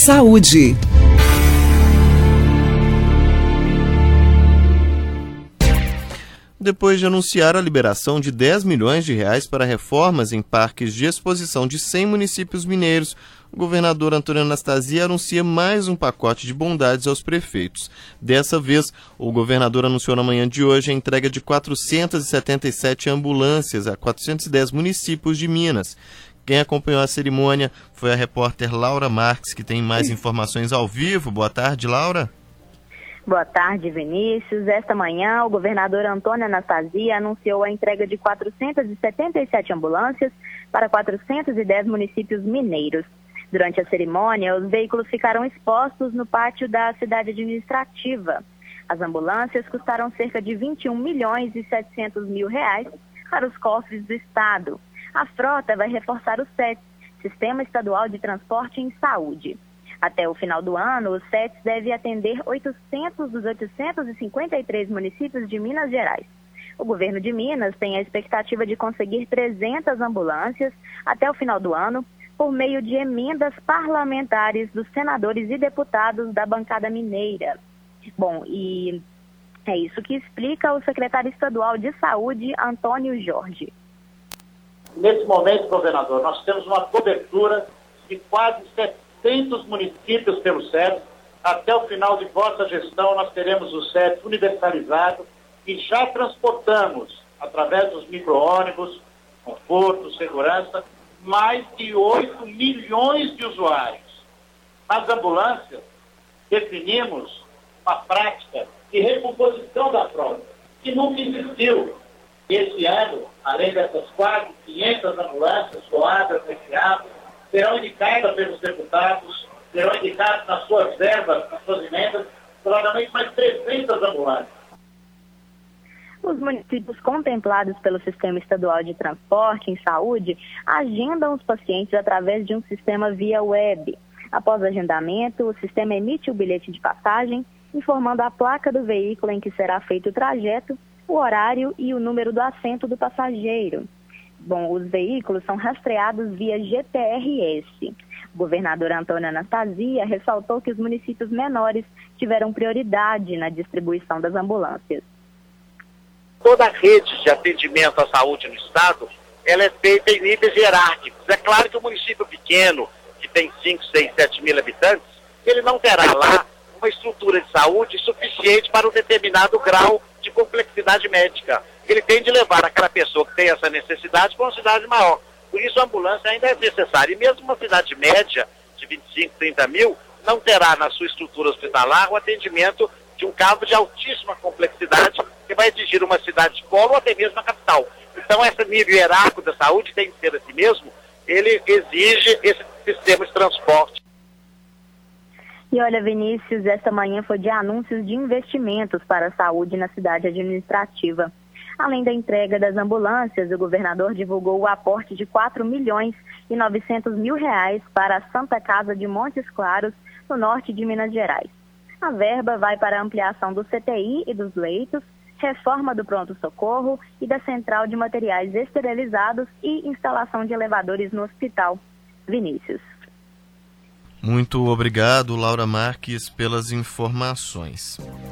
Saúde. Depois de anunciar a liberação de R$10 milhões para reformas em parques de exposição de 100 municípios mineiros, o governador Antônio Anastasia anuncia mais um pacote de bondades aos prefeitos. Dessa vez, o governador anunciou na manhã de hoje a entrega de 477 ambulâncias a 410 municípios de Minas. Quem acompanhou a cerimônia foi a repórter Laura Marques, que tem mais informações ao vivo. Boa tarde, Laura. Boa tarde, Vinícius. Esta manhã, o governador Antônio Anastasia anunciou a entrega de 477 ambulâncias para 410 municípios mineiros. Durante a cerimônia, os veículos ficaram expostos no pátio da cidade administrativa. As ambulâncias custaram cerca de R$21 milhões e 700 mil para os cofres do Estado. A frota vai reforçar o SETS, Sistema Estadual de Transporte em Saúde. Até o final do ano, o SETS deve atender 800 dos 853 municípios de Minas Gerais. O governo de Minas tem a expectativa de conseguir 300 ambulâncias até o final do ano, por meio de emendas parlamentares dos senadores e deputados da bancada mineira. Bom, e é isso que explica o secretário estadual de Saúde, Antônio Jorge. Nesse momento, governador, nós temos uma cobertura de quase 700 municípios pelo SETS. Até o final de vossa gestão, nós teremos o SETS universalizado e já transportamos, através dos micro-ônibus, conforto, segurança, mais de 8 milhões de usuários. Nas ambulâncias, definimos uma prática de recomposição da frota, que nunca existiu. Esse ano, além dessas quase 500 ambulâncias doadas nesse ano, serão indicadas pelos deputados, serão indicadas nas suas verbas, nas suas emendas, provavelmente mais 300 ambulâncias. Os municípios contemplados pelo Sistema Estadual de Transporte em Saúde agendam os pacientes através de um sistema via web. Após o agendamento, o sistema emite o bilhete de passagem, informando a placa do veículo em que será feito o trajeto, o horário e o número do assento do passageiro. Bom, os veículos são rastreados via GPRS. O governador Antônio Anastasia ressaltou que os municípios menores tiveram prioridade na distribuição das ambulâncias. Toda a rede de atendimento à saúde no Estado, ela é feita em níveis hierárquicos. É claro que o município pequeno, que tem 5, 6, 7 mil habitantes, ele não terá lá uma estrutura de saúde suficiente para um determinado grau de complexidade médica. Ele tem de levar aquela pessoa que tem essa necessidade para uma cidade maior. Por isso a ambulância ainda é necessária. E mesmo uma cidade média de 25, 30 mil, não terá na sua estrutura hospitalar o atendimento de um caso de altíssima complexidade que vai exigir uma cidade de polo ou até mesmo a capital. Então esse nível hierárquico da saúde tem que ser assim mesmo, ele exige esse sistema de transporte. E olha, Vinícius, esta manhã foi de anúncios de investimentos para a saúde na cidade administrativa. Além da entrega das ambulâncias, o governador divulgou o aporte de R$4 milhões e 900 mil para a Santa Casa de Montes Claros, no norte de Minas Gerais. A verba vai para a ampliação do CTI e dos leitos, reforma do pronto-socorro e da central de materiais esterilizados e instalação de elevadores no hospital. Vinícius. Muito obrigado, Laura Marques, pelas informações.